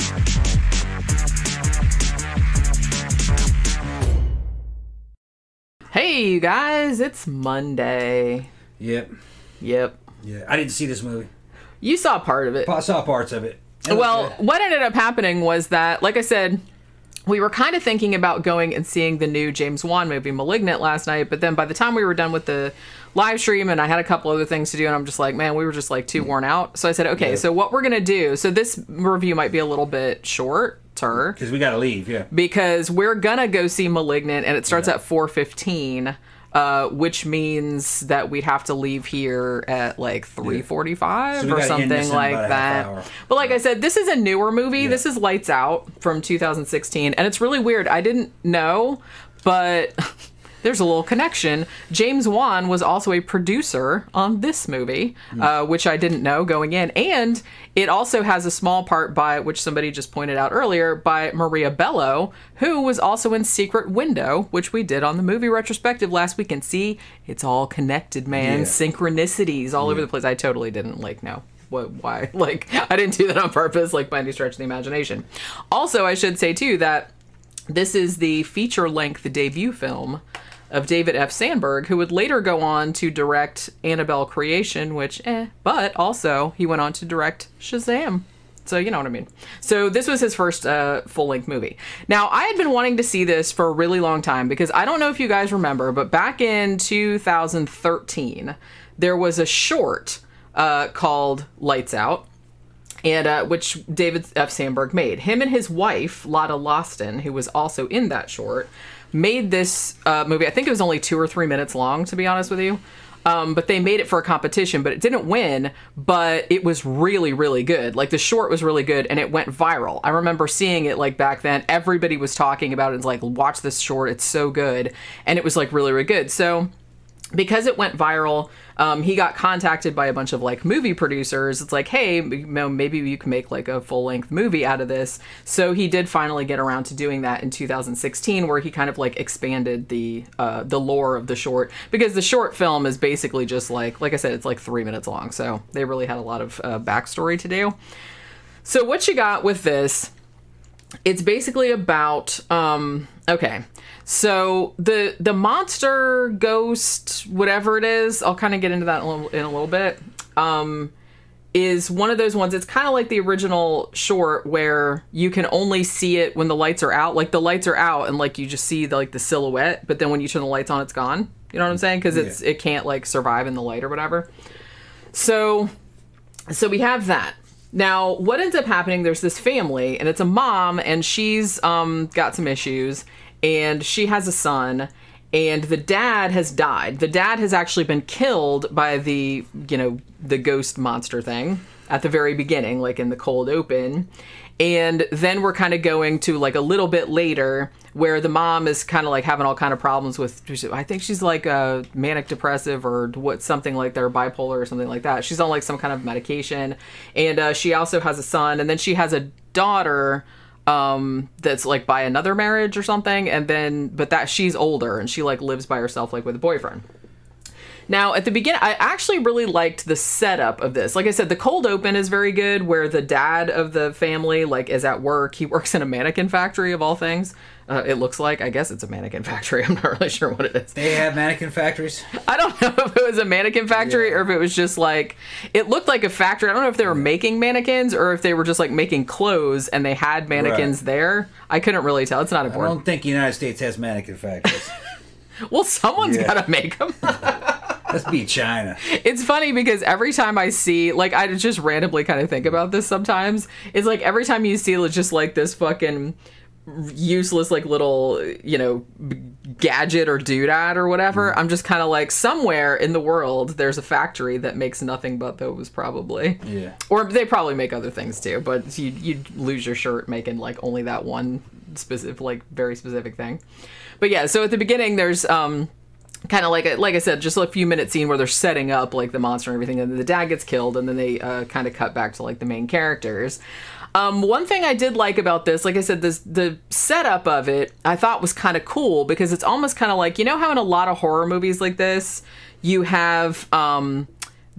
Hey, you guys, it's Monday. Yep. Yeah, I didn't see this movie. You saw part of it. I saw parts of it. Well, what ended up happening was that, like I said, we were kind of thinking about going and seeing the new James Wan movie, Malignant, last night. But then by the time we were done with the live stream and I had a couple other things to do, and I'm just like, man, we were just like too worn out. So I said, okay, so what we're going to do, so this review might be a little bit shorter. Because we got to leave, Because we're going to go see Malignant, and it starts at 4:15. Which means that we'd have to leave here at like 3:45 or something like that. But like I said, this is a newer movie. This is Lights Out from 2016. And it's really weird. I didn't know, but there's a little connection. James Wan was also a producer on this movie, which I didn't know going in. And it also has a small part by, which somebody just pointed out earlier, by Maria Bello, who was also in Secret Window, which we did on the movie retrospective last week. And see, it's all connected, man. Yeah. Synchronicities all over the place. I totally didn't know why. I didn't do that on purpose, by any stretch of the imagination. Also, I should say, too, that this is the feature-length debut film of David F. Sandberg, who would later go on to direct Annabelle Creation, which, but also he went on to direct Shazam. So you know what I mean. So this was his first full-length movie. Now, I had been wanting to see this for a really long time because I don't know if you guys remember, but back in 2013, there was a short called Lights Out, and which David F. Sandberg made. Him and his wife, Lotta Loston, who was also in that short, made this movie. I think it was only 2 or 3 minutes long, to be honest with you. But they made it for a competition, but it didn't win, but it was really, really good. The short was really good, and it went viral. I remember seeing it, back then. Everybody was talking about it. It's watch this short. It's so good. And it was, really, really good. So because it went viral, he got contacted by a bunch of movie producers. It's hey, maybe you can make a full-length movie out of this. So he did finally get around to doing that in 2016, where he kind of expanded the lore of the short, because the short film is basically just like I said, it's 3 minutes long. So they really had a lot of backstory to do. So what you got with this? It's basically about okay. So the monster, ghost, whatever it is, I'll kind of get into that in a little bit, is one of those ones. It's kind of like the original short where you can only see it when the lights are out. The lights are out and you just see the silhouette, but then when you turn the lights on, it's gone. You know what I'm saying? Because it can't survive in the light or whatever. So we have that. Now, what ends up happening, there's this family, and it's a mom, and she's got some issues, and she has a son, and the dad has died. The dad has actually been killed by the ghost monster thing at the very beginning, in the cold open. And then we're kind of going to a little bit later, where the mom is kind of having all kind of problems with, I think she's a manic depressive or something like that, or bipolar or something like that. She's on some kind of medication, and she also has a son, and then she has a daughter that's by another marriage or something, and then but she's older, and she lives by herself with a boyfriend. Now, at the beginning, I actually really liked the setup of this. Like I said, the cold open is very good, where the dad of the family, is at work. He works in a mannequin factory, of all things. It looks I guess it's a mannequin factory. I'm not really sure what it is. They have mannequin factories? I don't know if it was a mannequin factory or if it was just it looked like a factory. I don't know if they were making mannequins or if they were just making clothes and they had mannequins there. I couldn't really tell. It's not important. I don't think the United States has mannequin factories. Well, someone's got to make them. Let's be China. It's funny because every time I see, I just randomly kind of think about this sometimes. It's every time you see just this fucking useless little gadget or doodad or whatever, I'm just kind of somewhere in the world there's a factory that makes nothing but those, probably. Yeah. Or they probably make other things too, but you'd lose your shirt making only that one specific very specific thing. But yeah, so at the beginning there's kind of like I said, just a few minute scene where they're setting up the monster and everything, and then the dad gets killed, and then they kind of cut back to the main characters. One thing I did like about this, like I said, the setup of it I thought was kind of cool, because it's almost kind of how in a lot of horror movies like this, you have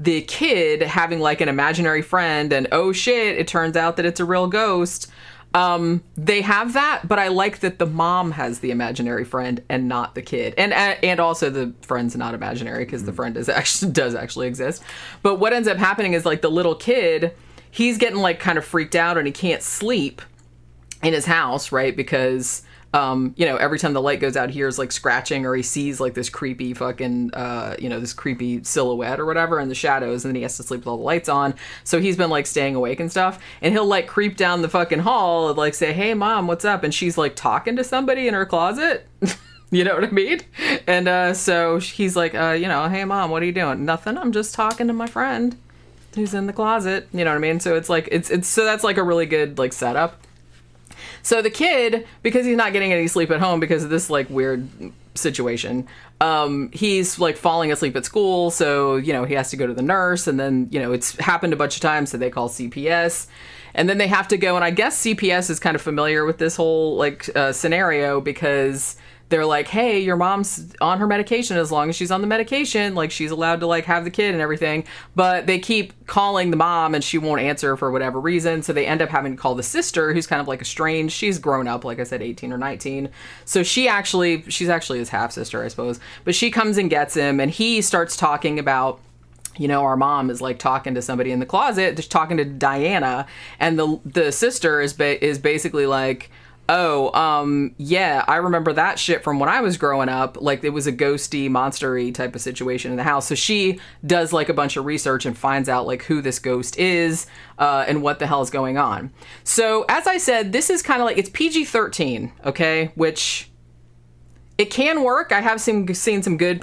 the kid having like an imaginary friend and oh shit, it turns out that it's a real ghost. They have that, but I like that the mom has the imaginary friend and not the kid. And also the friend's not imaginary because the friend does actually exist. But what ends up happening is like the little kid, he's getting like kind of freaked out and he can't sleep in his house, right? Because every time the light goes out, he hears like scratching or he sees like this creepy fucking, this creepy silhouette or whatever in the shadows, and then he has to sleep with all the lights on. So he's been like staying awake and stuff, and he'll like creep down the fucking hall and like say, "Hey mom, what's up?" And she's like talking to somebody in her closet. You know what I mean? And so he's like, "Hey mom, what are you doing?" "Nothing. I'm just talking to my friend who's in the closet." You know what I mean? So it's like, it's so that's like a really good like setup. So the kid, because he's not getting any sleep at home because of this like weird situation, he's like falling asleep at school. So, he has to go to the nurse, and then, it's happened a bunch of times. So they call CPS, and then they have to go. And I guess CPS is kind of familiar with this whole like scenario because they're like, "Hey, your mom's on her medication. As long as she's on the medication, like she's allowed to like have the kid and everything." But they keep calling the mom and she won't answer for whatever reason. So they end up having to call the sister, who's kind of like estranged. She's grown up, like I said, 18 or 19. So she's actually his half sister, I suppose. But she comes and gets him, and he starts talking about, our mom is like talking to somebody in the closet, just talking to Diana, and the sister is basically like, "Oh, yeah, I remember that shit from when I was growing up. Like, it was a ghosty, monstery type of situation in the house." So she does, like, a bunch of research and finds out, like, who this ghost is and what the hell is going on. So, as I said, this is kind of like, it's PG-13, okay? Which, it can work. I have seen some good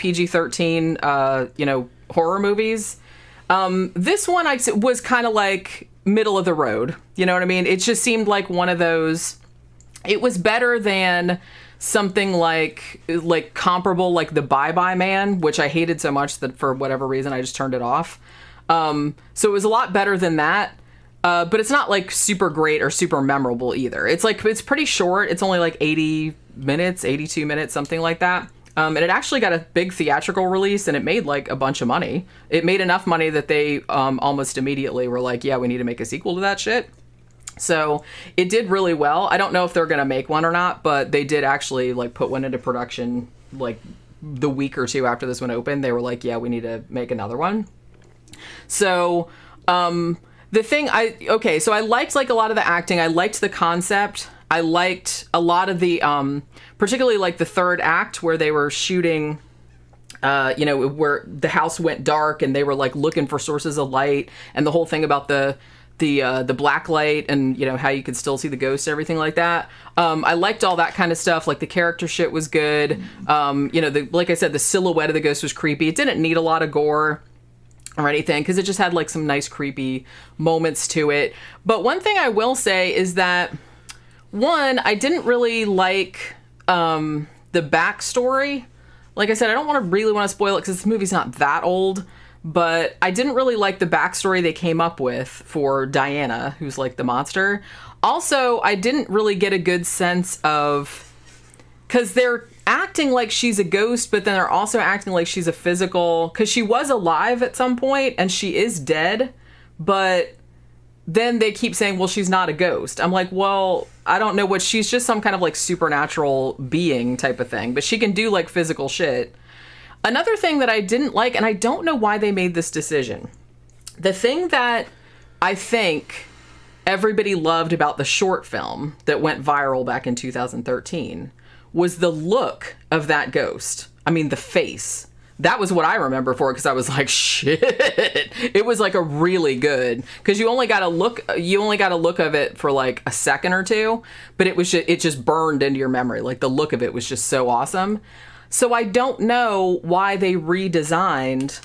PG-13, horror movies. This one was kind of like middle of the road. You know what I mean? It just seemed like one of those... It was better than something like comparable, like the Bye Bye Man, which I hated so much that for whatever reason I just turned it off. So it was a lot better than that, but it's not like super great or super memorable either. It's pretty short. It's only like 80 minutes, 82 minutes, something like that. And it actually got a big theatrical release, and it made like a bunch of money. It made enough money that they almost immediately were like, "Yeah, we need to make a sequel to that shit." So it did really well. I don't know if they're going to make one or not, but they did actually like put one into production like the week or two after this one opened. They were like, "Yeah, we need to make another one." So so I liked like a lot of the acting. I liked the concept. I liked a lot of the, particularly like the third act where they were shooting, where the house went dark and they were like looking for sources of light, and the whole thing about the black light and, how you could still see the ghosts, everything like that. I liked all that kind of stuff. Like the character shit was good. Like I said, the silhouette of the ghost was creepy. It didn't need a lot of gore or anything because it just had like some nice creepy moments to it. But one thing I will say is that, one, I didn't really like the backstory. Like I said, I don't really want to spoil it because this movie's not that old. But I didn't really like the backstory they came up with for Diana, who's like the monster. Also, I didn't really get a good sense of... Because they're acting like she's a ghost, but then they're also acting like she's a physical... Because she was alive at some point, and she is dead. But then they keep saying, well, she's not a ghost. I'm like, well, I don't know what... She's just some kind of like supernatural being type of thing. But she can do like physical shit. Another thing that I didn't like, and I don't know why they made this decision, the thing that I think everybody loved about the short film that went viral back in 2013 was the look of that ghost. I mean, the face. That was what I remember for it because I was like, shit. It was like a really good, because you only got a look of it for like a second or two, but it just burned into your memory. Like the look of it was just so awesome. So I don't know why they redesigned.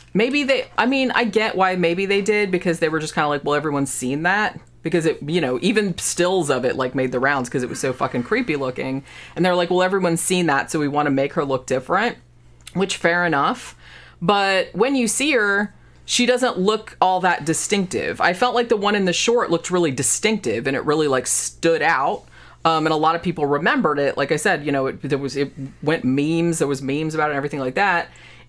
I get why maybe they did, because they were just kind of like, well, everyone's seen that. Because it, even stills of it like made the rounds because it was so fucking creepy looking. And they're like, well, everyone's seen that, so we want to make her look different. Which, fair enough. But when you see her, she doesn't look all that distinctive. I felt like the one in the short looked really distinctive and it really like stood out. And a lot of people remembered it. Like I said, it went memes. There was memes about it and everything like that.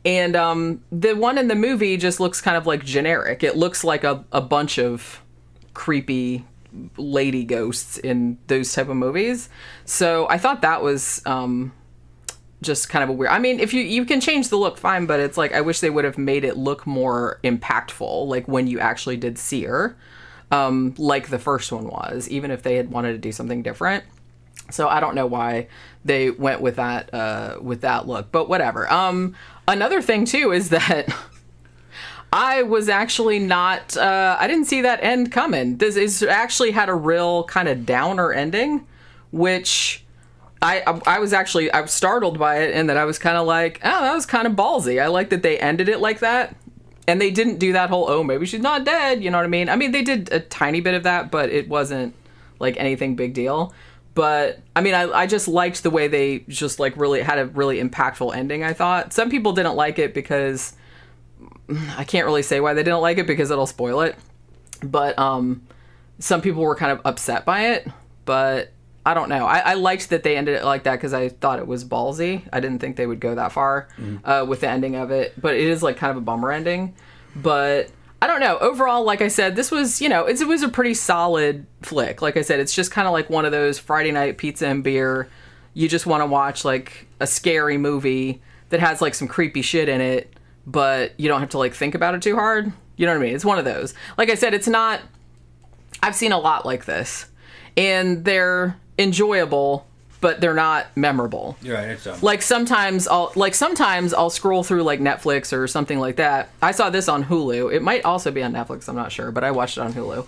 And the one in the movie just looks kind of like generic. It looks like a bunch of creepy lady ghosts in those type of movies. So I thought that was just kind of a weird. I mean, if you can change the look, fine, but it's like I wish they would have made it look more impactful, like when you actually did see her, like the first one was, even if they had wanted to do something different. So I don't know why they went with that look, but whatever. Another thing too is that I was actually not. I didn't see that end coming. This is actually had a real kind of downer ending, which I was startled by it, and that I was kind of like, oh, that was kind of ballsy. I like that they ended it like that, and they didn't do that whole, oh, maybe she's not dead. You know what I mean? I mean, they did a tiny bit of that, but it wasn't like anything big deal. But I mean, I just liked the way they just like really had a really impactful ending. I thought some people didn't like it because I can't really say why they didn't like it because it'll spoil it. But some people were kind of upset by it. But I don't know. I liked that they ended it like that because I thought it was ballsy. I didn't think they would go that far with the ending of it. But it is like kind of a bummer ending. But I don't know. Overall, like I said, this was, it was a pretty solid flick. Like I said, it's just kind of like one of those Friday night pizza and beer. You just want to watch like a scary movie that has like some creepy shit in it, but you don't have to like think about it too hard. You know what I mean? It's one of those. Like I said, it's not, I've seen a lot like this, and they're enjoyable, but they're not memorable. You're right. It's like sometimes I'll scroll through like Netflix or something like that. I saw this on Hulu. It might also be on Netflix. I'm not sure, but I watched it on Hulu.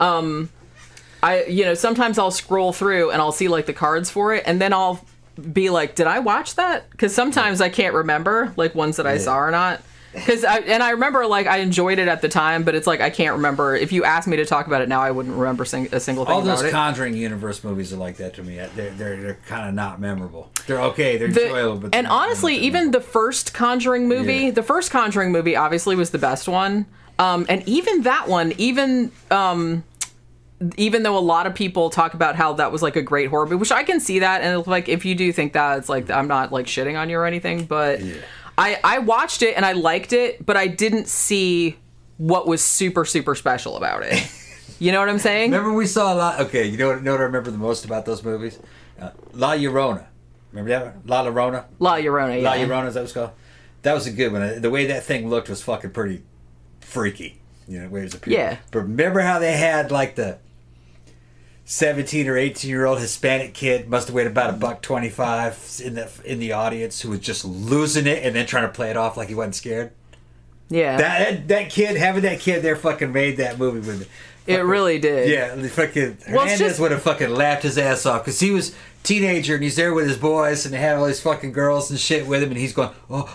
Sometimes I'll scroll through and I'll see like the cards for it, and then I'll be like, did I watch that? Because sometimes I can't remember like ones that I saw or not. I remember like I enjoyed it at the time, but it's like I can't remember. If you asked me to talk about it now, I wouldn't remember a single thing about it. All those Conjuring universe movies are like that to me. They're kind of not memorable. They're okay. They're enjoyable. But honestly, even the first Conjuring movie, the first Conjuring movie obviously was the best one. And even that one, even though a lot of people talk about how that was like a great horror movie, which I can see that, and like if you do think that, it's like I'm not like shitting on you or anything, but I watched it and I liked it, but I didn't see what was super, super special about it. You know what I'm saying? Remember we saw a lot. Okay, you know what I remember the most about those movies? La Llorona. Remember that? La Llorona? La Llorona, yeah. La Llorona, is that what it's called? That was a good one. The way that thing looked was fucking pretty freaky. You know, the way it was appearing. Yeah. But remember how they had like the 17 or 18-year-old Hispanic kid, must have weighed about $125 in the audience, who was just losing it and then trying to play it off like he wasn't scared. Yeah. That kid, having that kid there fucking made that movie with me. It really did. Yeah, fucking Hernandez would have fucking laughed his ass off because he was a teenager and he's there with his boys and they had all these fucking girls and shit with him, and he's going,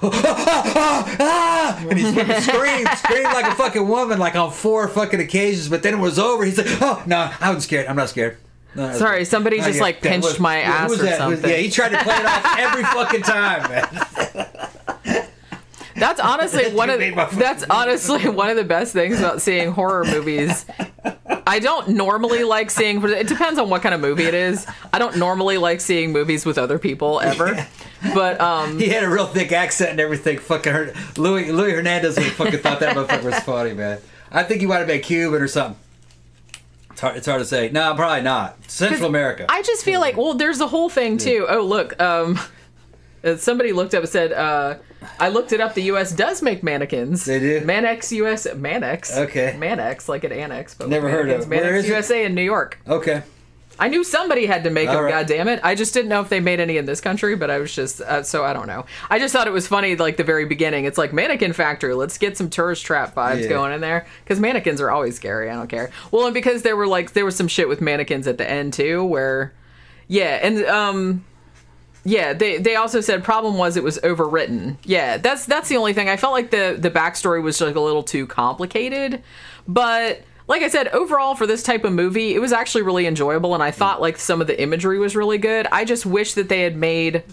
and he's fucking screamed like a fucking woman like on 4 fucking occasions, but then it was over. He's like, oh no, I wasn't scared. I'm not scared. No, sorry, somebody just like pinched my ass or something. Yeah, he tried to play it off every fucking time, man. That's honestly one of the best things about seeing horror movies. I don't normally like seeing. It depends on what kind of movie it is. I don't normally like seeing movies with other people ever. But he had a real thick accent and everything. Fucking Louis Hernandez would have fucking thought that motherfucker was funny, man. I think he might have been Cuban or something. It's hard to say. No, probably not. Central America. I just feel like, well, there's the whole thing too. Oh, look. Somebody looked up and said, I looked it up. The U.S. does make mannequins. They do? Mannex US. Mannex. Okay. Mannex, like an annex. But never heard of it. Where is Mannex USA in New York. Okay. I knew somebody had to make them, right. goddammit. I just didn't know if they made any in this country, but I was just, so I don't know. I just thought it was funny, like the very beginning. It's like Mannequin Factory. Let's get some tourist trap vibes going in there. Because mannequins are always scary. I don't care. Well, and because there was some shit with mannequins at the end too, where, they also said problem was it was overwritten. Yeah, that's the only thing. I felt like the backstory was like a little too complicated, but like I said, overall for this type of movie, it was actually really enjoyable, and I thought like some of the imagery was really good. I just wish that they had made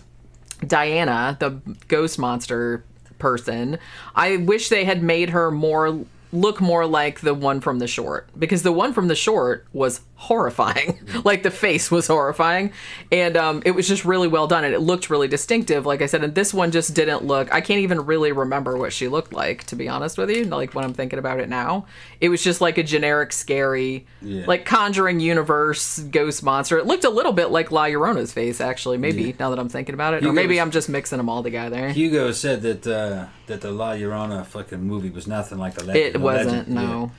Diana, the ghost monster person, I wish they had made her more look more like the one from the short, because the one from the short was horrifying. Like, the face was horrifying, and it was just really well done, and it looked really distinctive, like I said. And this one just didn't look, I can't even really remember what she looked like, to be honest with you, like when I'm thinking about it now. It was just like a generic scary like Conjuring universe ghost monster. It looked a little bit like La Llorona's face, actually, maybe, now that I'm thinking about it. Or maybe I'm just mixing them all together. Hugo said that that the La Llorona fucking movie was nothing like the legend. It wasn't, no.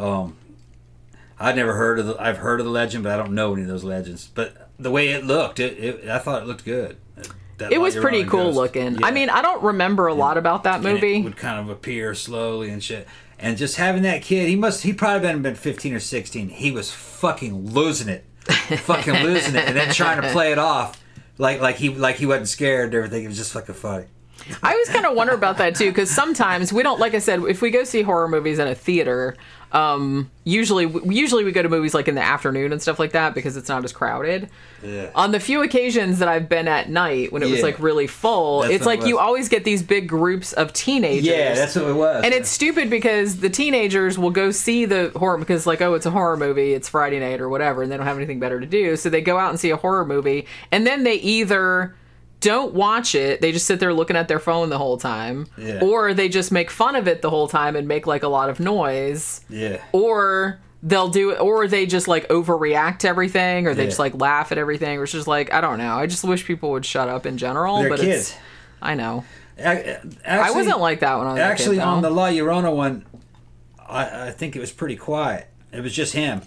I've heard of the legend, but I don't know any of those legends. But the way it looked, I thought it looked good. It was pretty cool looking. Yeah. I mean, I don't remember a lot about that movie. It would kind of appear slowly and shit. And just having that kid, he probably been 15 or 16. He was fucking losing it. And then trying to play it off like he wasn't scared and everything. It was just fucking funny. I always kind of wonder about that too, because sometimes we don't, like I said, if we go see horror movies in a theater, usually we go to movies like in the afternoon and stuff like that, because it's not as crowded. Yeah. On the few occasions that I've been at night when it was like really full, it's like you always get these big groups of teenagers. Yeah, that's what it was. And it's stupid because the teenagers will go see the horror because, like, oh, it's a horror movie, it's Friday night or whatever, and they don't have anything better to do, so they go out and see a horror movie, and then they either don't watch it, they just sit there looking at their phone the whole time, or they just make fun of it the whole time and make like a lot of noise, or they'll do it, or they just like overreact to everything, or they just like laugh at everything, or it's just like, I don't know, I just wish people would shut up in general. They're but kids. I know. Actually, I wasn't like that when I was actually a kid, on the La Llorona one, I think it was pretty quiet. It was just him.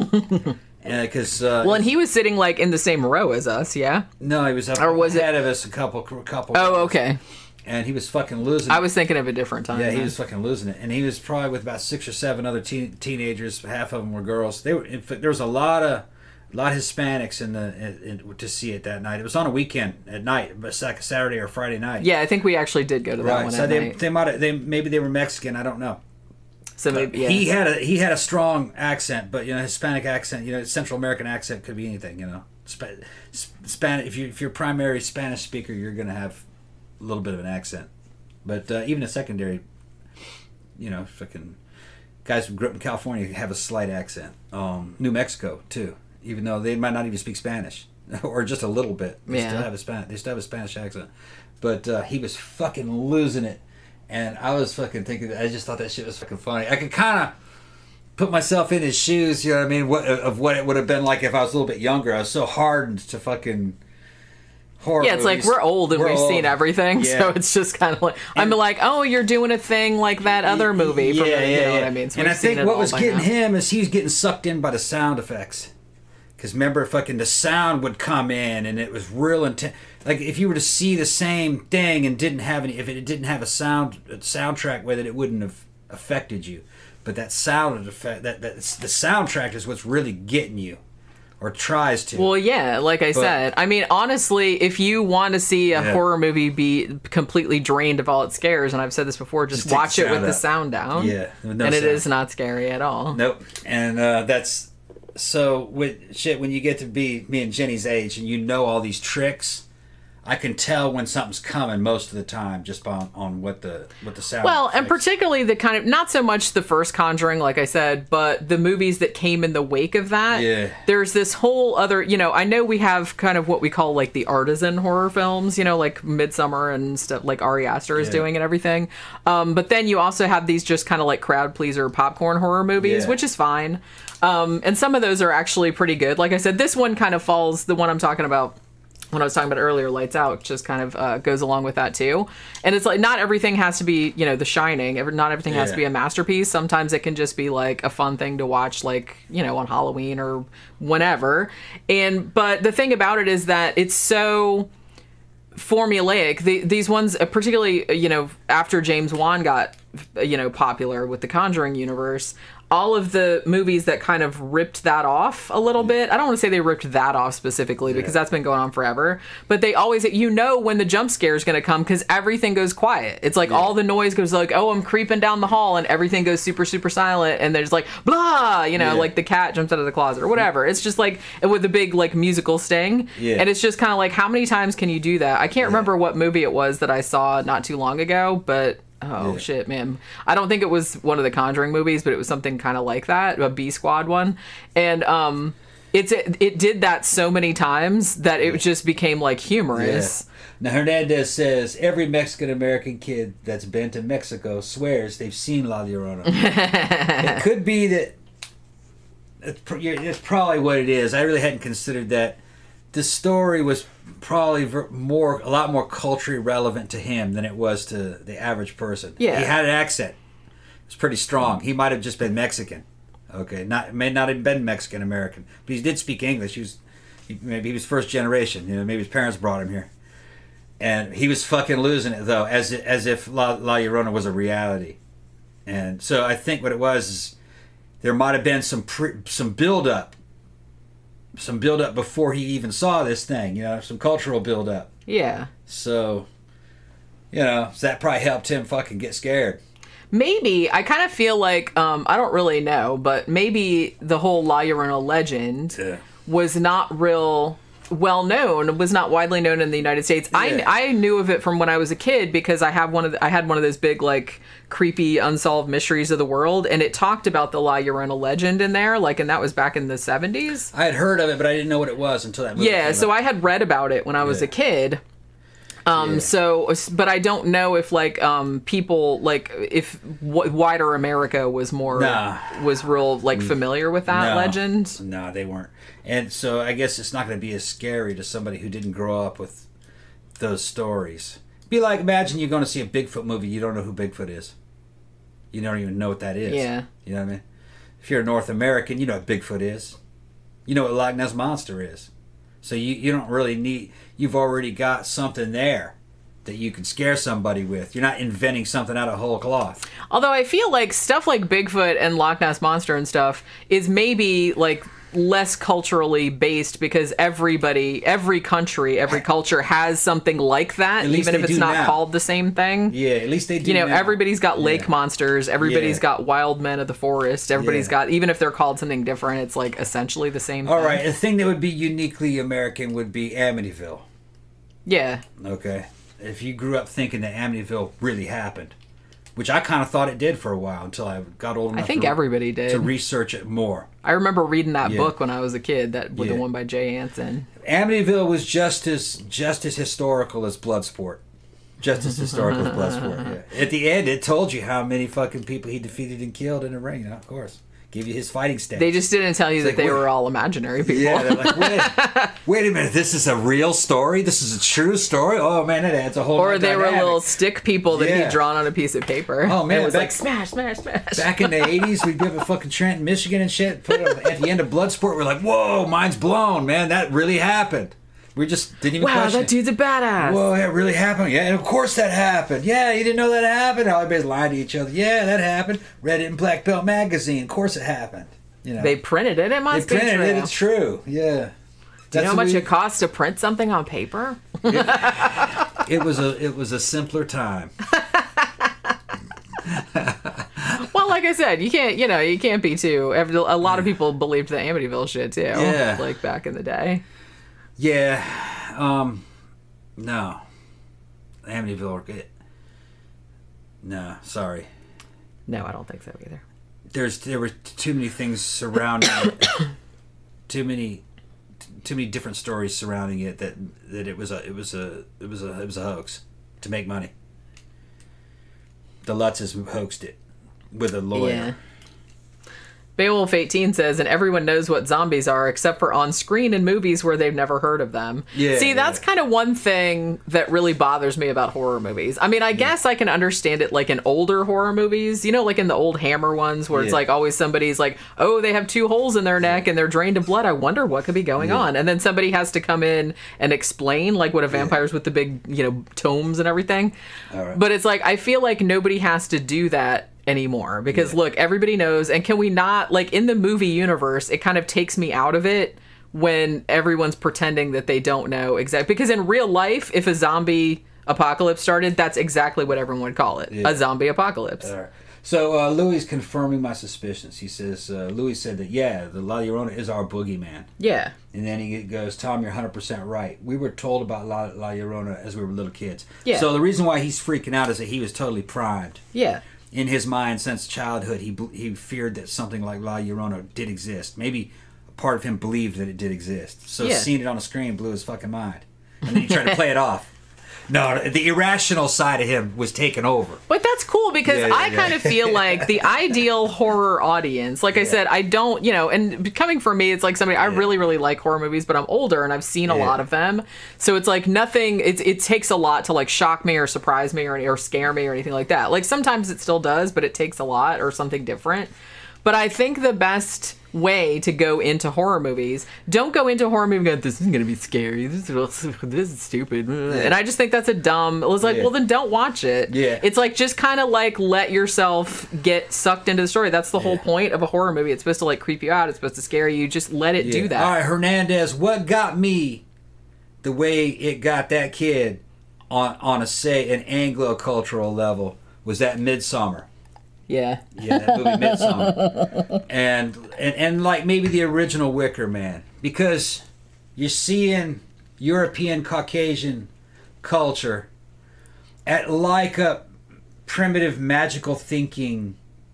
Because well, and he was sitting like in the same row as us, yeah. No, he was up ahead of us a couple. Oh, okay. And he was fucking losing it. I was thinking of a different time. Yeah, he was fucking losing it, and he was probably with about 6 or 7 other teenagers. Half of them were girls. There was a lot of Hispanics to see it that night. It was on a weekend at night, but it's like a Saturday or Friday night. Yeah, I think we actually did go to that one. So maybe they were Mexican. I don't know. So maybe he had a strong accent, but Hispanic accent, Central American accent could be anything, Spanish. If you're a primary Spanish speaker, you're gonna have a little bit of an accent, but even a secondary, fucking guys who grew up in California have a slight accent. New Mexico too, even though they might not even speak Spanish or just a little bit. They still have a Spanish accent, but he was fucking losing it. And I was fucking thinking, I just thought that shit was fucking funny. I could kind of put myself in his shoes, you know what I mean, what it would have been like if I was a little bit younger. I was so hardened to fucking horror movies. It's like we're old and we've seen everything, so it's just kind of like, I'm like, oh, you're doing a thing like that other movie. You know what I mean? So and I think what was getting him is he was getting sucked in by the sound effects. Because remember, fucking the sound would come in and it was real intense. Like if you were to see the same thing and if it didn't have a soundtrack with it, it wouldn't have affected you. But that sound effect, the soundtrack is what's really getting you, or tries to. Well, yeah, like I said, I mean, honestly, if you want to see a horror movie be completely drained of all its scares, and I've said this before, just watch it with the sound down. Yeah, and it is not scary at all. Nope, and that's. So with shit, when you get to be me and Jenny's age, and you know all these tricks, I can tell when something's coming most of the time just on what the sound. Well, and particularly the kind of, not so much the first Conjuring, like I said, but the movies that came in the wake of that. Yeah. There's this whole other, I know we have kind of what we call like the artisan horror films, like Midsommar and stuff like Ari Aster is doing and everything. But then you also have these just kind of like crowd pleaser popcorn horror movies, which is fine. And some of those are actually pretty good. Like I said, this one kind of falls, the one I'm talking about, when I was talking about earlier, Lights Out, just kind of goes along with that too. And it's like, not everything has to be, The Shining. Not everything has to be a masterpiece. Sometimes it can just be like a fun thing to watch, like, on Halloween or whenever. But the thing about it is that it's so formulaic. These ones, particularly, after James Wan got, popular with the Conjuring universe, all of the movies that kind of ripped that off a little bit. I don't want to say they ripped that off specifically because that's been going on forever. But they always, when the jump scare is going to come because everything goes quiet. It's like all the noise goes like, oh, I'm creeping down the hall, and everything goes super, super silent. And there's like, blah, like the cat jumps out of the closet or whatever. It's just like with a big like musical sting. Yeah. And it's just kind of like, how many times can you do that? I can't remember what movie it was that I saw not too long ago, but Oh, shit, man. I don't think it was one of the Conjuring movies, but it was something kind of like that, a B Squad one. And it did that so many times that it just became, like, humorous. Yeah. Now, Hernandez says, every Mexican-American kid that's been to Mexico swears they've seen La Llorona. It could be that it's probably what it is. I really hadn't considered that. The story was probably a lot more culturally relevant to him than it was to the average person. Yeah. He had an accent. It was pretty strong. He might have just been Mexican. Okay, may not have been Mexican American, but he did speak English. Maybe he was first generation. Maybe his parents brought him here, and he was fucking losing it though, as if La Llorona was a reality. And so I think what it was is there might have been some build up. Some build up before he even saw this thing, some cultural build up. Yeah. So, so that probably helped him fucking get scared. Maybe. I kind of feel like, I don't really know, but maybe the whole La Llorona legend was not real well known, was not widely known in the United States. Yeah. I knew of it from when I was a kid because I had one of those big, like, creepy unsolved mysteries of the world, and it talked about the La Llorona legend in there, like, and that was back in the 70s. I had heard of it, but I didn't know what it was until that movie came so up. I had read about it when I was a kid. So, but I don't know if, like, people, like, if wider America was real, like, familiar with that legend. No, they weren't. And so I guess it's not going to be as scary to somebody who didn't grow up with those stories. Be like, imagine you're going to see a Bigfoot movie, you don't know who Bigfoot is. You don't even know what that is. Yeah. You know what I mean? If you're a North American, you know what Bigfoot is. You know what Loch Ness Monster is. So you don't really need... You've already got something there that you can scare somebody with. You're not inventing something out of whole cloth. Although I feel like stuff like Bigfoot and Loch Ness Monster and stuff is maybe, like, less culturally based because every country, every culture has something like that, even if it's not called the same thing. Yeah, at least they do now. Everybody's got lake monsters, everybody's got wild men of the forest, everybody's got, even if they're called something different, it's like essentially the same thing. All right, a thing that would be uniquely American would be Amityville. Yeah. Okay. If you grew up thinking that Amityville really happened, which I kind of thought it did for a while until I got old enough everybody did to research it more. I remember reading that book when I was a kid, the one by Jay Anson. Amityville was just as historical as Bloodsport. Just as historical as Bloodsport, yeah. At the end, it told you how many fucking people he defeated and killed in a ring, of course. Give you his fighting stats. They just didn't tell you that they were all imaginary people. Yeah, they're like, wait a minute, this is a real story? This is a true story? Oh, man, that adds a whole Or they were little stick people that he'd drawn on a piece of paper. Oh, man. It was like, smash, smash, smash. Back in the 80s, we'd be up at fucking Trenton, Michigan and shit. Put it at the end of Bloodsport, we're like, whoa, mind's blown, man. That really happened. We just didn't even question that dude's a badass. Whoa, that really happened. Yeah, and of course that happened. Yeah, you didn't know that happened. Everybody's lying to each other. Yeah, that happened. Read it in Black Belt Magazine. Of course it happened. They printed it. It must be true. They printed it. It's true. Yeah. Do you know how much it costs to print something on paper? It was a simpler time. Well, like I said, you can't be too. A lot of people believed the Amityville shit too. Yeah. Like back in the day. Yeah. No. Amityville. No, sorry. No, I don't think so either. There were too many things surrounding it. Too many different stories surrounding it that it was a hoax to make money. The Lutzes hoaxed it with a lawyer. Yeah. Beowulf 18 says, and everyone knows what zombies are except for on screen in movies where they've never heard of them. Yeah, See, that's kind of one thing that really bothers me about horror movies. I mean, I guess I can understand it like in older horror movies, like in the old Hammer ones where it's like always somebody's like, oh, they have 2 holes in their neck and they're drained of blood. I wonder what could be going on. And then somebody has to come in and explain like what a vampire's with the big, tomes and everything. All right. But it's like, I feel like nobody has to do that anymore because look, everybody knows, and can we not, like, in the movie universe, it kind of takes me out of it when everyone's pretending that they don't know exactly, because in real life, if a zombie apocalypse started, that's exactly what everyone would call it, a zombie apocalypse. So Louis confirming my suspicions. He says, Louis said that, the La Llorona is our boogeyman. Yeah. And then he goes, Tom, you're 100% right. We were told about La Llorona as we were little kids. Yeah. So the reason why he's freaking out is that he was totally primed. Yeah. In his mind, since childhood, he feared that something like La Llorona did exist. Maybe a part of him believed that it did exist. So seeing it on a screen blew his fucking mind. And then he tried to play it off. No, the irrational side of him was taken over. But that's cool because I kind of feel like the ideal horror audience, like I said, I don't, and coming from me, it's like somebody, I really, really like horror movies, but I'm older and I've seen a lot of them. So it's like nothing, it takes a lot to like shock me or surprise me or scare me or anything like that. Like sometimes it still does, but it takes a lot or something different. But I think the best way to go into horror movies, don't go into a horror movie going, this is going to be scary, this is stupid. And I just think that's well, then don't watch it. Yeah. It's like, just kind of like let yourself get sucked into the story. That's the whole point of a horror movie. It's supposed to like creep you out. It's supposed to scare you. Just let it do that. All right, Hernandez, what got me the way it got that kid on an Anglo-cultural level was that Midsommar. Yeah. Yeah, that movie Midsommar. And like maybe the original Wicker Man. Because you're seeing European Caucasian culture at like a primitive magical thinking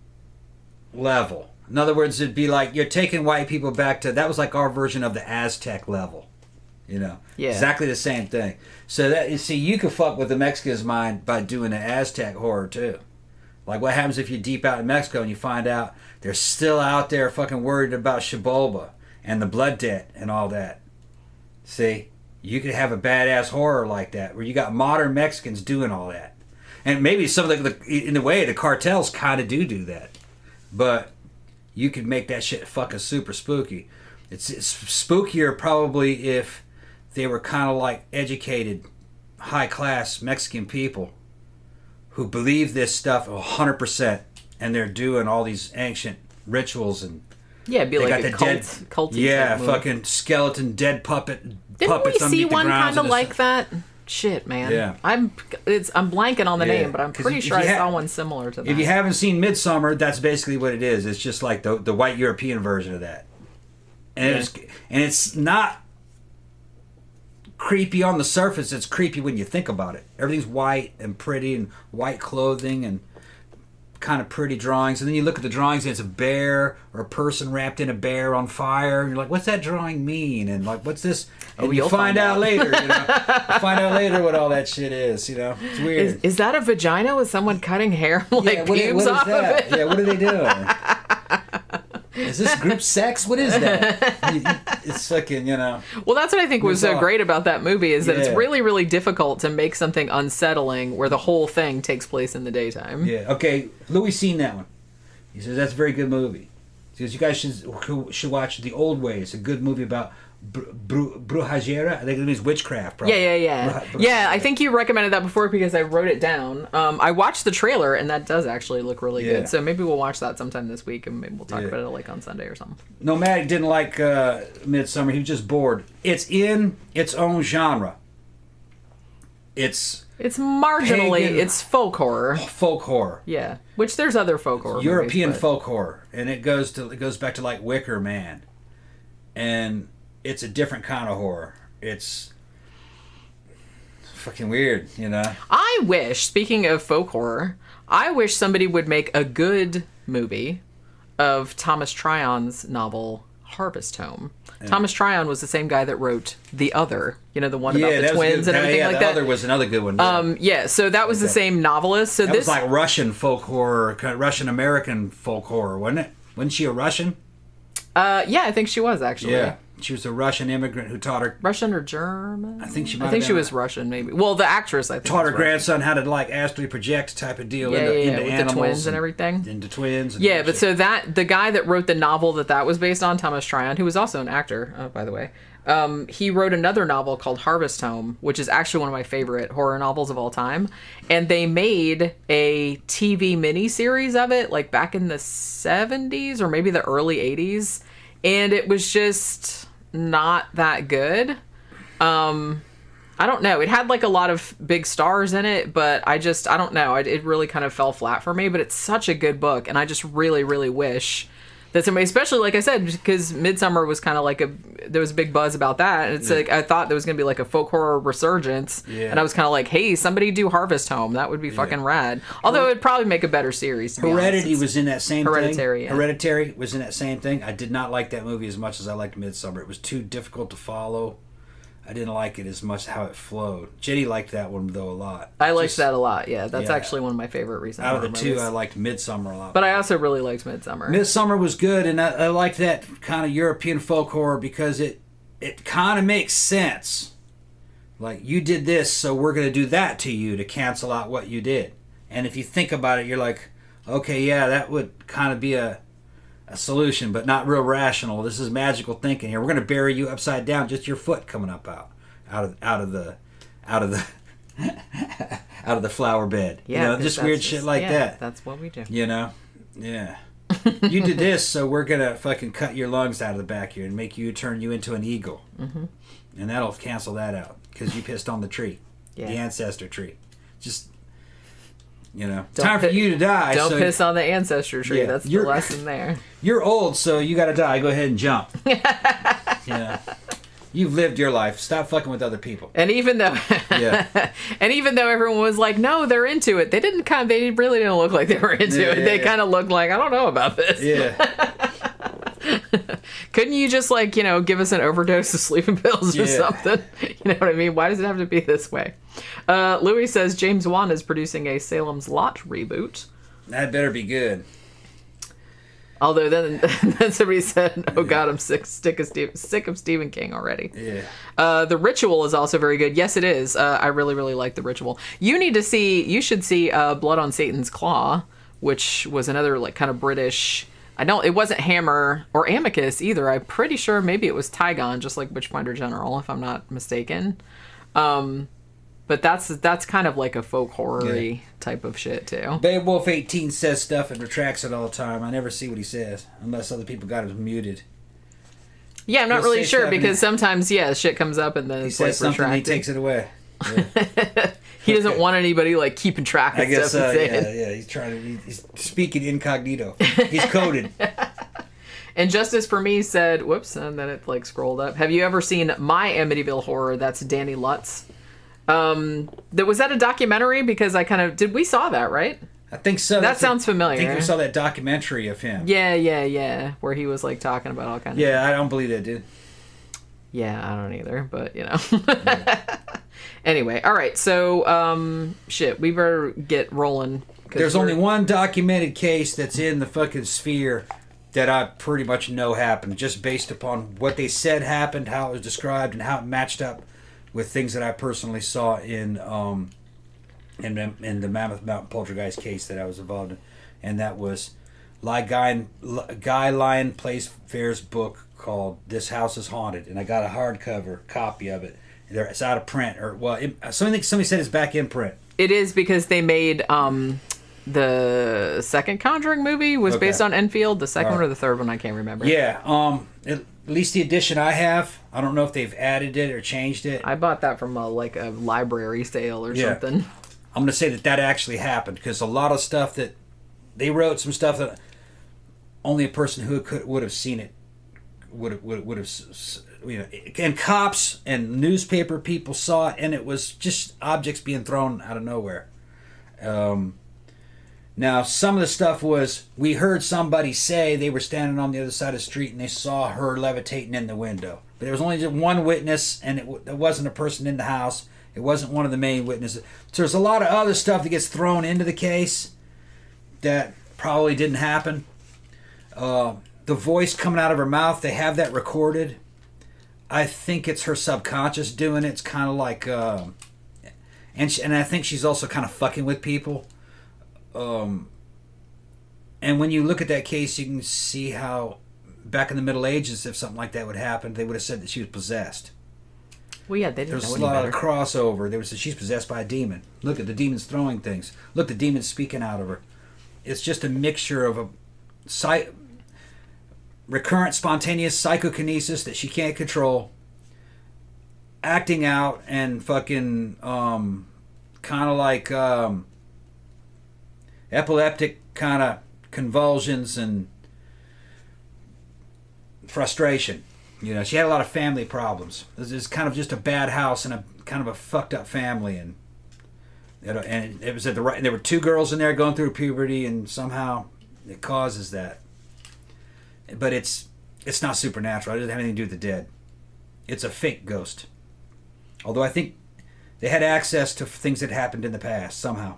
level. In other words, it'd be like you're taking white people back to, that was like our version of the Aztec level. Yeah. Exactly the same thing. So that, you see, you could fuck with the Mexican's mind by doing the Aztec horror too. Like, what happens if you're deep out in Mexico and you find out they're still out there fucking worried about Xibalba and the blood debt and all that? See? You could have a badass horror like that where you got modern Mexicans doing all that. And maybe some of in a way, the cartels kind of do that. But you could make that shit fucking super spooky. It's spookier probably if they were kind of like educated, high-class Mexican people who believe this stuff 100%, and they're doing all these ancient rituals and be like a cult. Yeah, fucking skeleton dead puppets. Didn't we see one kind of like stuff. that? Shit, man. Yeah. I'm blanking on the name, but I'm pretty sure I saw one similar to that. If you haven't seen Midsommar, that's basically what it is. It's just like the white European version of that, and it's not creepy on the surface. It's creepy when you think about it. Everything's white and pretty and white clothing and kind of pretty drawings, and then you look at the drawings and it's a bear or a person wrapped in a bear on fire, and you're like, what's that drawing mean? And like, what's this? And you'll find out later, find out later what all that shit is, It's weird. Is that a vagina with someone cutting hair pubes off of it? Yeah, what are they doing? Is this group sex? What is that? It's fucking, Well, that's what I think was so great about that movie is that it's really, really difficult to make something unsettling where the whole thing takes place in the daytime. Yeah. Okay. Louis seen that one. He says that's a very good movie. He says you guys should watch The Old Way. It's a good movie about brujeria. I think it means witchcraft. Probably. Yeah. I think you recommended that before because I wrote it down. I watched the trailer and that does actually look really good. So maybe we'll watch that sometime this week and maybe we'll talk about it like on Sunday or something. Nomadic didn't like Midsommar. He was just bored. It's in its own genre. It's marginally. Pagan, it's folk horror. Folk horror. Yeah, which there's other folk horror. European folk horror, and it goes back to like Wicker Man, and it's a different kind of horror. It's fucking weird, I wish, speaking of folk horror, I wish somebody would make a good movie of Thomas Tryon's novel Harvest Home. Yeah. Thomas Tryon was the same guy that wrote The Other, the one about the twins and everything like that. The Other was another good one. So that was the same novelist. So that was like Russian folk horror, Russian American folk horror, wasn't it? Wasn't she a Russian? Yeah, I think she was actually. Yeah. She was a Russian immigrant who taught her... Russian or German? I think she was Russian, maybe. Well, the actress, I think. Taught her grandson how to, astrally project type of deal into with animals. The twins and everything. Into twins. And but so the guy that wrote the novel that was based on, Thomas Tryon, who was also an actor, by the way, he wrote another novel called Harvest Home, which is actually one of my favorite horror novels of all time. And they made a TV miniseries of it, back in the 70s or maybe the early 80s. And it was just not that good. I don't know. It had like a lot of big stars in it, but I don't know. It really kind of fell flat for me, but it's such a good book. And I just really, really wish that somebody, especially like I said, because Midsummer was kind of like there was a big buzz about that. And it's like, I thought there was going to be like a folk horror resurgence. Yeah. And I was kind of like, hey, somebody do Harvest Home. That would be fucking rad. Although it'd probably make a better series. Heredity was in that same Hereditary, thing. Yeah. Hereditary was in that same thing. I did not like that movie as much as I liked Midsummer. It was too difficult to follow. I didn't like it as much how it flowed. Jenny liked that one, though, a lot. I liked that a lot, yeah. That's actually one of my favorite recent out of the two, I liked Midsummer a lot. But I also really liked Midsummer. Midsummer was good, and I liked that kind of European folk horror because it kind of makes sense. Like, you did this, so we're going to do that to you to cancel out what you did. And if you think about it, you're like, okay, yeah, that would kind of be a solution, but not real rational. This is magical thinking here. We're going to bury you upside down, just your foot coming up out of the flower bed. Yeah, just weird shit like that. That's what we do. Yeah. You did this, so we're gonna fucking cut your lungs out of the back here and make you turn you into an eagle, and that'll cancel that out because you pissed on the tree, the ancestor tree. Just. Time for you to die. Don't piss on the ancestor tree. That's the lesson there. You're old, so you got to die. Go ahead and jump. You've lived your life. Stop fucking with other people. And even though, everyone was like, "No, they're into it," they really didn't look like they were into it. They kind of looked like, "I don't know about this." Yeah. Couldn't you just give us an overdose of sleeping pills or something? You know what I mean? Why does it have to be this way? Louis says James Wan is producing a Salem's Lot reboot. That better be good. Although then somebody said, "Oh God, I'm sick of Stephen King already." Yeah. The Ritual is also very good. Yes, it is. I really, really like The Ritual. You should see Blood on Satan's Claw, which was another kind of British. It wasn't Hammer or Amicus either. I'm pretty sure maybe it was Tygon, just like Witchfinder General, if I'm not mistaken. But that's kind of like a folk horror-y type of shit too. Beowulf 18 says stuff and retracts it all the time. I never see what he says unless other people got him muted. Yeah, I'm not really sure because sometimes shit comes up and then he it's says something retracted. And he takes it away. Yeah. He doesn't want anybody keeping track of I guess stuff. He's speaking incognito. He's coded. And Justice for Me said, whoops, and then it scrolled up. Have you ever seen My Amityville Horror? That's Danny Lutz. Was that a documentary? Because we saw that, right? I think so. That sounds familiar. I think we saw that documentary of him. Yeah. Where he was talking about all kinds of stuff. I don't believe that, dude. Yeah, I don't either, but Yeah. Anyway, all right, so, we better get rolling. There's only one documented case that's in the fucking sphere that I pretty much know happened, just based upon what they said happened, how it was described, and how it matched up with things that I personally saw in the Mammoth Mountain Poltergeist case that I was involved in. And that was Guy Lyon Playfair's book called This House is Haunted. And I got a hardcover copy of it. It's out of print, somebody said it's back in print. It is because they made the second Conjuring movie was based on Enfield. The second one or the third one, I can't remember. Yeah, at least the edition I have. I don't know if they've added it or changed it. I bought that from a library sale or something. I'm going to say that actually happened because a lot of stuff that they wrote, some stuff that only a person who would have seen it would have. And cops and newspaper people saw it, and it was just objects being thrown out of nowhere. Now, some of the stuff was, we heard somebody say they were standing on the other side of the street and they saw her levitating in the window. But there was only just one witness, and it wasn't a person in the house. It wasn't one of the main witnesses. So there's a lot of other stuff that gets thrown into the case that probably didn't happen. The voice coming out of her mouth, they have that recorded. I think it's her subconscious doing it. It's kind of like, and I think she's also kind of fucking with people. And when you look at that case, you can see how back in the Middle Ages, if something like that would happen, they would have said that she was possessed. Well, yeah, they didn't know any better. There's a lot of crossover. They would say she's possessed by a demon. Look at the demon's throwing things. Look, the demon's speaking out of her. It's just a mixture of a recurrent spontaneous psychokinesis that she can't control, acting out and fucking kind of like epileptic kind of convulsions and frustration. You know, she had a lot of family problems. This is kind of just a bad house and a kind of a fucked up family, and it was at the right. There were 2 girls in there going through puberty, and somehow it causes that. But it's not supernatural. It doesn't have anything to do with the dead. It's a fake ghost. Although I think they had access to things that happened in the past somehow.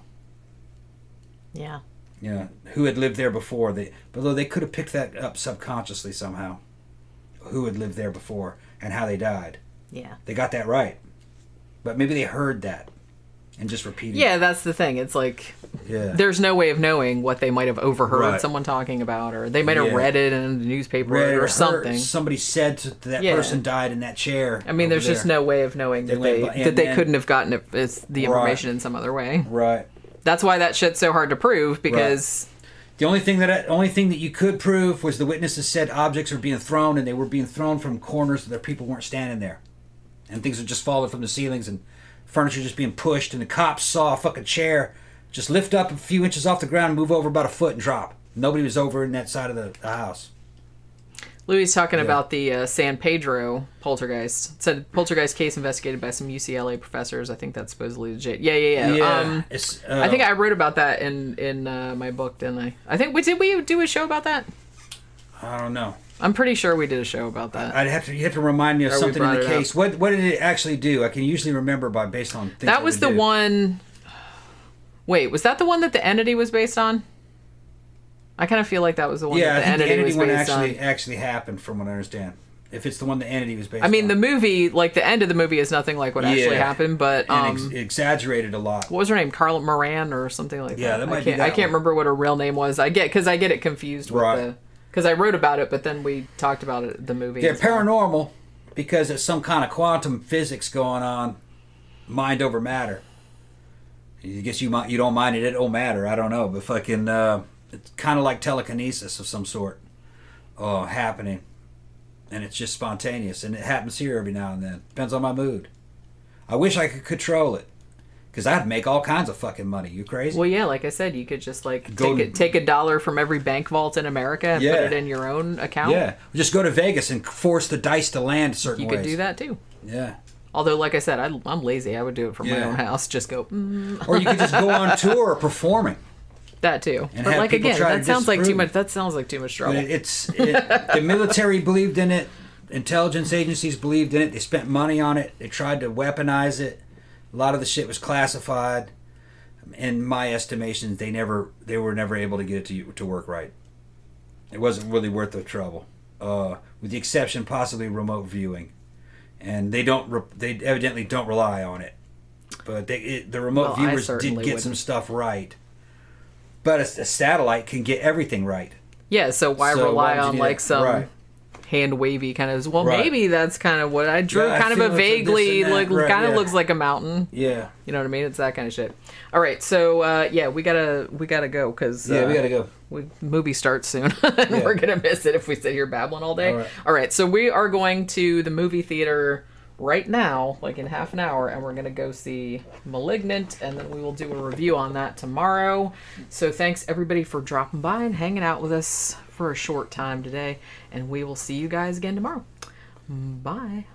Yeah. You know, who had lived there before. Although they could have picked that up subconsciously somehow. Who had lived there before and how they died. Yeah. They got that right. But maybe they heard that and just repeated it. That's the thing. It's like, there's no way of knowing what they might have overheard someone talking about, or they might have read it in the newspaper or something. Somebody said that person died in that chair. I mean, there's just no way of knowing that they couldn't have gotten the information in some other way. Right. That's why that shit's so hard to prove, because... The only thing that you could prove was the witnesses said objects were being thrown, and they were being thrown from corners that people weren't standing there, and things were just falling from the ceilings, and furniture just being pushed. And the cops saw a fucking chair just lift up a few inches off the ground, and move over about a foot, and drop. Nobody was over in that side of the house. Louis talking about the San Pedro poltergeist. It said poltergeist case investigated by some UCLA professors. I think that's supposedly legit. Yeah. I think I wrote about that in my book, didn't I? I think did we do a show about that? I don't know. I'm pretty sure we did a show about that. You have to remind me of something in the case. What did it actually do? I can usually remember based on things. That was the one. Wait, was that the one that the entity was based on? I kind of feel like that was the one that the entity was based on. Actually happened, from what I understand. If it's the one the entity was based on. I mean, the movie, like the end of the movie, is nothing like what actually happened, but exaggerated a lot. What was her name? Carla Moran or something like that. Yeah, that might be. I can't remember what her real name was. I get it confused with because I wrote about it, but then we talked about it the movie. Yeah, paranormal, because it's some kind of quantum physics going on, mind over matter. I guess you don't mind it don't matter. I don't know, but fucking. It's kind of like telekinesis of some sort happening. And it's just spontaneous. And it happens here every now and then. Depends on my mood. I wish I could control it. Because I'd make all kinds of fucking money. You crazy? Well, yeah, like I said, you could just take $1 from every bank vault in America and put it in your own account. Yeah. Just go to Vegas and force the dice to land certain ways. You could do that too. Yeah. Although, like I said, I'm lazy. I would do it from my own house. Just go... Or you could just go on tour performing. That too, but like again, that sounds like too much. That sounds like too much trouble. The military believed in it. Intelligence agencies believed in it. They spent money on it. They tried to weaponize it. A lot of the shit was classified. In my estimation, they were never able to get it to work right. It wasn't really worth the trouble, with the exception possibly remote viewing, and they evidently don't rely on it. But the remote viewers did get some stuff right. But a satellite can get everything right. Yeah, so why rely on like some hand wavy kind of? Well, maybe that's kind of what I drew. Kind of a vaguely kind of looks like a mountain. Yeah, you know what I mean. It's that kind of shit. All right, so we gotta go because we gotta go. Movie starts soon, and we're gonna miss it if we sit here babbling all day. All right, so we are going to the movie theater right now, like in half an hour, and we're going to go see Malignant, and then we will do a review on that tomorrow. So thanks everybody for dropping by and hanging out with us for a short time today, and we will see you guys again tomorrow. Bye.